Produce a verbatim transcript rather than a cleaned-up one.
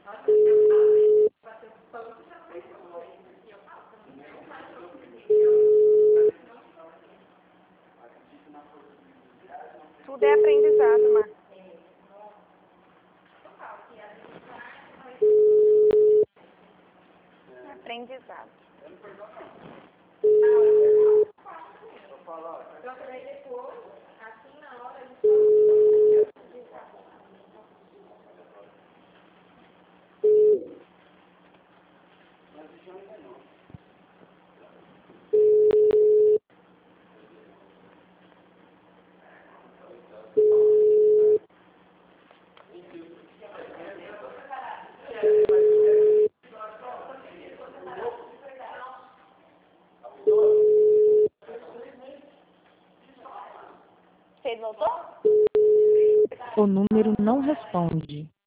Tudo é aprendizado, Mar. Aprendizado. Você voltou? O número não responde.